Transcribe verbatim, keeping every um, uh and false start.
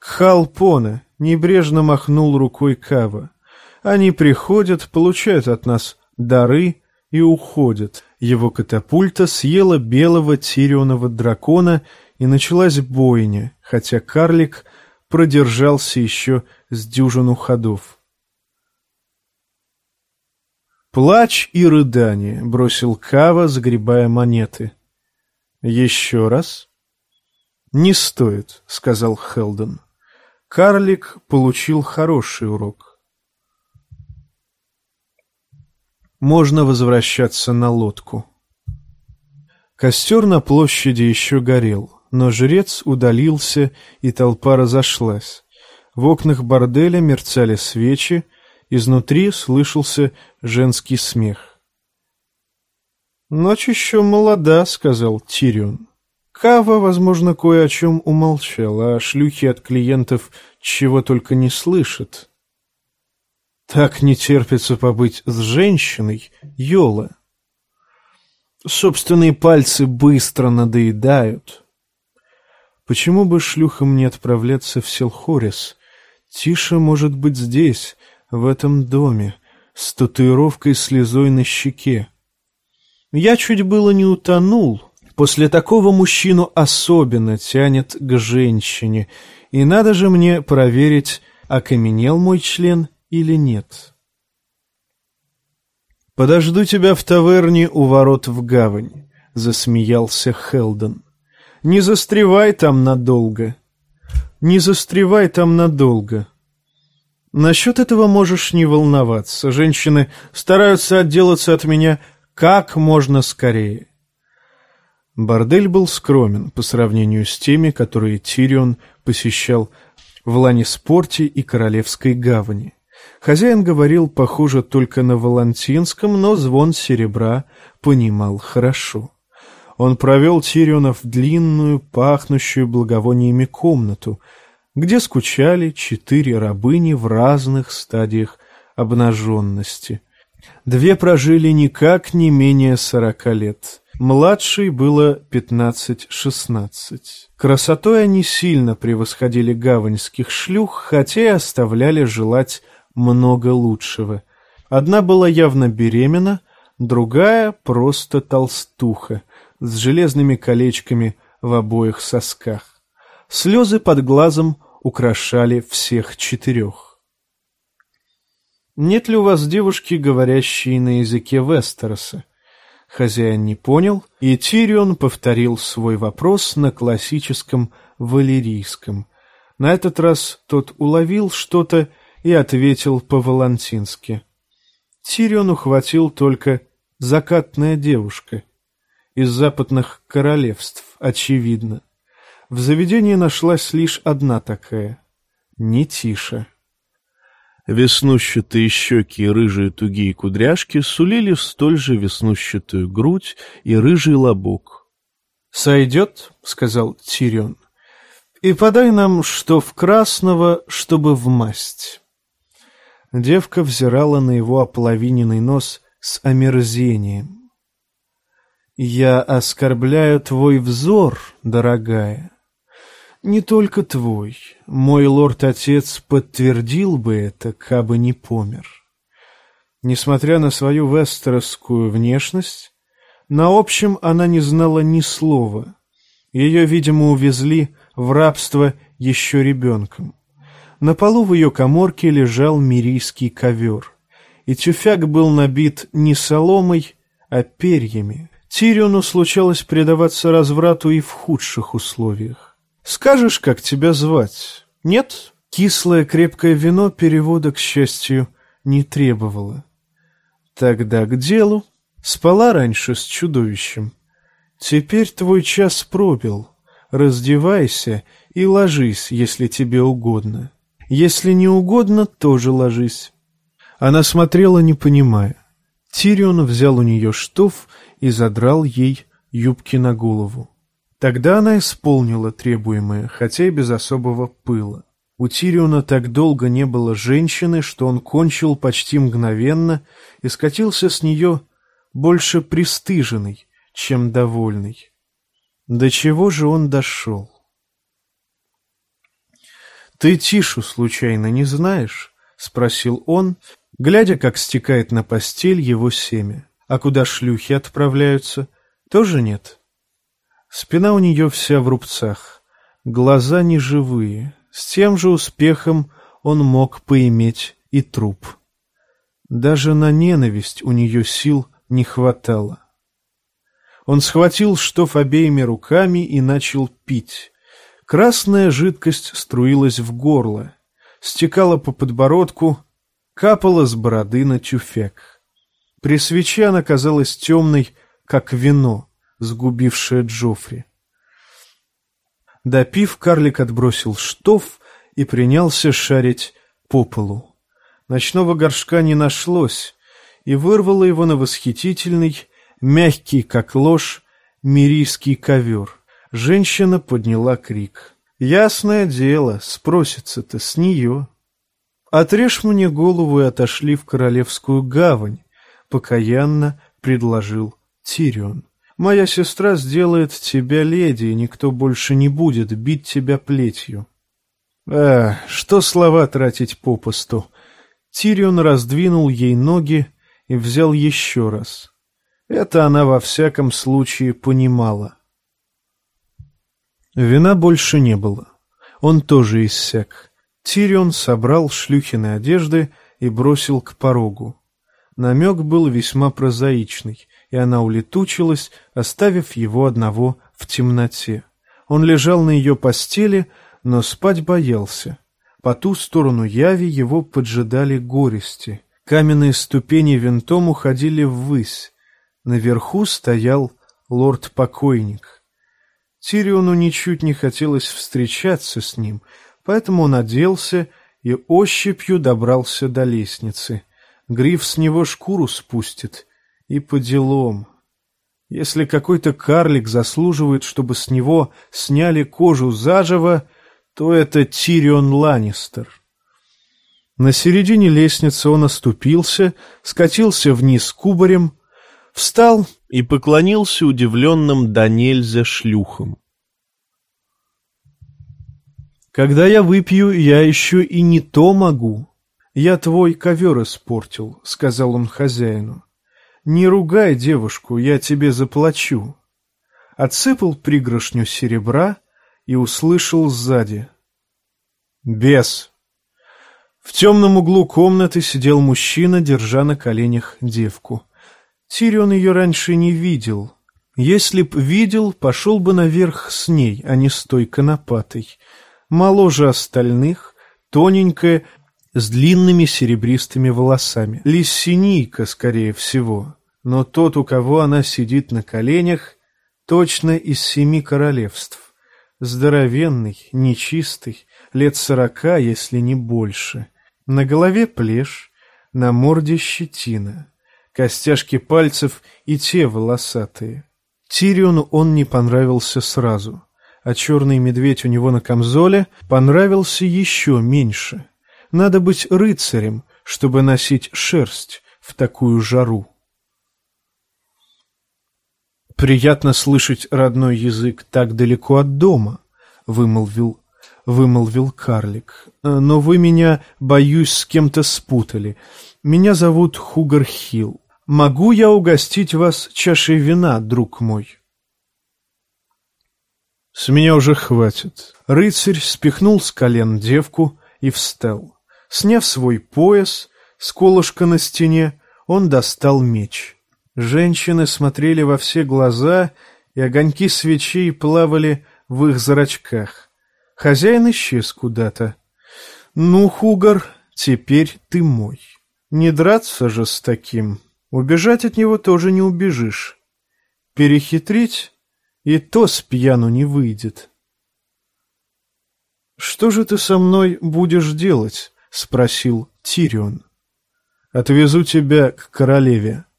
Халпоне, небрежно махнул рукой Кава. Они приходят, получают от нас дары и уходят. Его катапульта съела белого тирионова дракона, и началась бойня, хотя карлик продержался еще с дюжину ходов. «Плач и рыдание», — бросил Кава, загребая монеты. «Еще раз?» «Не стоит», — сказал Хелден. Карлик получил хороший урок. Можно возвращаться на лодку. Костер на площади еще горел, но жрец удалился, и толпа разошлась. В окнах борделя мерцали свечи, изнутри слышался женский смех. «Ночь еще молода», — сказал Тирион. Кава, возможно, кое о чем умолчал, а шлюхи от клиентов чего только не слышат. Так не терпится побыть с женщиной, Йола. Собственные пальцы быстро надоедают. Почему бы шлюхам не отправляться в Селхорис? Тиша может быть здесь, в этом доме, с татуировкой слезой на щеке. Я чуть было не утонул. После такого мужчину особенно тянет к женщине, и надо же мне проверить, окаменел мой член или нет. «Подожду тебя в таверне у ворот в гавань», — засмеялся Хелден. «Не застревай там надолго. Не застревай там надолго. Насчет этого можешь не волноваться. Женщины стараются отделаться от меня как можно скорее». Бордель был скромен по сравнению с теми, которые Тирион посещал в Ланниспорте и Королевской гавани. Хозяин говорил, похоже, только на волантинском, но звон серебра понимал хорошо. Он провел Тириона в длинную, пахнущую благовониями комнату, где скучали четыре рабыни в разных стадиях обнаженности. Две прожили никак не менее сорока лет. Младшей было пятнадцать-шестнадцать. Красотой они сильно превосходили гаваньских шлюх, хотя и оставляли желать много лучшего. Одна была явно беременна, другая просто толстуха, с железными колечками в обоих сосках. Слезы под глазом украшали всех четырех. «Нет ли у вас девушки, говорящие на языке Вестероса?» Хозяин не понял, и Тирион повторил свой вопрос на классическом валерийском. На этот раз тот уловил что-то и ответил по-волантински. Тирион ухватил только «закатная девушка» из западных королевств, очевидно. В заведении нашлась лишь одна такая — не Тиша. Веснущатые щеки и рыжие тугие кудряшки сулили столь же веснущатую грудь и рыжий лобок. «Сойдет», — сказал Тирион, — «и подай нам что в красного, чтобы в масть». Девка взирала на его ополовиненный нос с омерзением. «Я оскорбляю твой взор, дорогая. Не только твой. Мой лорд-отец подтвердил бы это, кабы не помер». Несмотря на свою вестеросскую внешность, на общем она не знала ни слова. Ее, видимо, увезли в рабство еще ребенком. На полу в ее каморке лежал мирийский ковер, и тюфяк был набит не соломой, а перьями. Тириону случалось предаваться разврату и в худших условиях. «Скажешь, как тебя звать? Нет?» Кислое крепкое вино перевода, к счастью, не требовало. «Тогда к делу. Спала раньше с чудовищем. Теперь твой час пробил. Раздевайся и ложись, если тебе угодно. Если не угодно, тоже ложись». Она смотрела, не понимая. Тирион взял у нее штоф и задрал ей юбки на голову. Тогда она исполнила требуемое, хотя и без особого пыла. У Тириона так долго не было женщины, что он кончил почти мгновенно и скатился с нее больше пристыженный, чем довольный. До чего же он дошел? «Ты Тишу случайно не знаешь?» — спросил он, глядя, как стекает на постель его семя. «А куда шлюхи отправляются? Тоже нет?» Спина у нее вся в рубцах, глаза неживые. С тем же успехом он мог поиметь и труп. Даже на ненависть у нее сил не хватало. Он схватил штоф обеими руками и начал пить. Красная жидкость струилась в горло, стекала по подбородку, капала с бороды на тюфяк. При свече она казалась темной, как вино, сгубившее Джоффри. Допив, карлик отбросил штоф и принялся шарить по полу. Ночного горшка не нашлось, и вырвало его на восхитительный, мягкий, как ложь, мирийский ковер. Женщина подняла крик. «Ясное дело, спросится-то с нее». «Отрежь мне голову и отошли в Королевскую гавань», — покаянно предложил Тирион. «Моя сестра сделает тебя леди, и никто больше не будет бить тебя плетью». «А, что слова тратить попусту?» Тирион раздвинул ей ноги и взял еще раз. Это она во всяком случае понимала. Вина больше не было. Он тоже иссяк. Тирион собрал шлюхины одежды и бросил к порогу. Намек был весьма прозаичный, и она улетучилась, оставив его одного в темноте. Он лежал на ее постели, но спать боялся. По ту сторону яви его поджидали горести. Каменные ступени винтом уходили ввысь. Наверху стоял лорд-покойник. Тириону ничуть не хотелось встречаться с ним, поэтому он оделся и ощупью добрался до лестницы. Гриф с него шкуру спустит, и по делам. Если какой-то карлик заслуживает, чтобы с него сняли кожу заживо, то это Тирион Ланнистер. На середине лестницы он оступился, скатился вниз кубарем, встал и поклонился удивленным до нельзя шлюхам. «Когда я выпью, я еще и не то могу. Я твой ковер испортил», — сказал он хозяину. «Не ругай девушку, я тебе заплачу». Отсыпал пригоршню серебра и услышал сзади: «Бес!» В темном углу комнаты сидел мужчина, держа на коленях девку. Тирион ее раньше не видел. Если б видел, пошел бы наверх с ней, а не с той конопатой. Моложе остальных, тоненькая, с длинными серебристыми волосами. Лиссинийка, скорее всего. Но тот, у кого она сидит на коленях, точно из семи королевств. Здоровенный, нечистый, лет сорока, если не больше. На голове плешь, на морде щетина. Костяшки пальцев и те волосатые. Тириону он не понравился сразу, а черный медведь у него на камзоле понравился еще меньше. Надо быть рыцарем, чтобы носить шерсть в такую жару. «Приятно слышать родной язык так далеко от дома», — вымолвил, вымолвил карлик. «Но вы меня, боюсь, с кем-то спутали. Меня зовут Хугар Хилл. Могу я угостить вас чашей вина, друг мой?» «С меня уже хватит». Рыцарь спихнул с колен девку и встал. Сняв свой пояс с колышка на стене, он достал меч. Женщины смотрели во все глаза, и огоньки свечей плавали в их зрачках. Хозяин исчез куда-то. «Ну, Хугар, теперь ты мой. Не драться же с таким. Убежать от него тоже не убежишь. Перехитрить и то с пьяну не выйдет». «Что же ты со мной будешь делать?» — спросил Тирион. «Отвезу тебя к королеве».